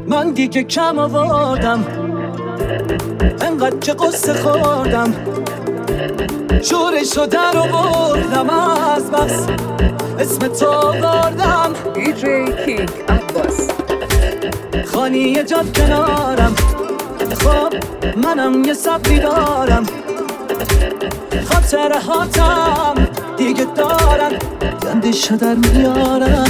من دیگه کم آوردم، انقدر که قصه خوردم، شورشو در آوردم، از بس اسم تو آوردم. DJ King Abbas. خانی جاد کنارم، خب منم یه صبری دارم، خاطره هاتم دیگه دارن گندشو در میارم.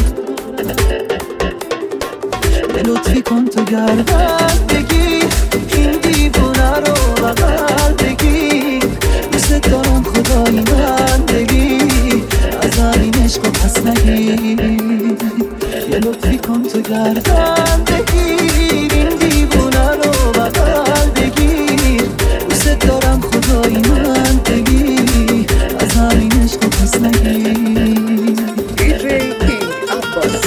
یه لطفی کن تو گردن بگیر این دیوونه رو بغل بگیر، دوست دارم خدای من بگیر، از همین عشق و پس نگیر. یه لطفی کن تو گردن بگیر این دیوونه رو بغل بگیر، دوست دارم خدای من بگیر، از همین عشق و پس نگیر. DJ King Abbas.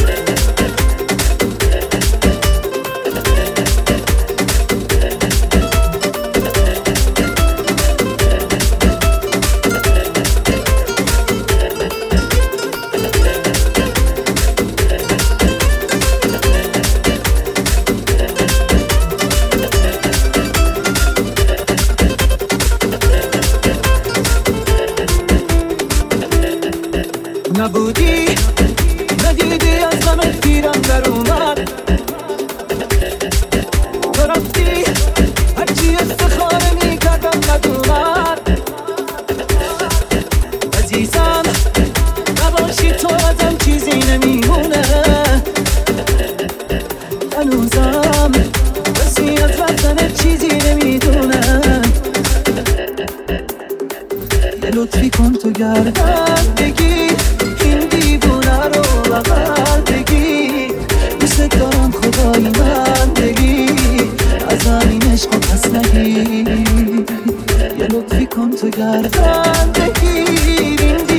نبودی ندیدی از غمت گیرم در اومد، تو رفتی هرچی استخاره میکردم ندومد. عزیزم نباشی تو ازم چیزی نمیمونه، هنوزم کسی از رفتنت چیزی نمیدونه. یه لطفی کن تو گردن بگیر این دیوونه رو بغل بگیر، دوست دارم خدای من بگیر، از همین عشق و پس نگیر. یه لطفی کن تو گردن بگیر این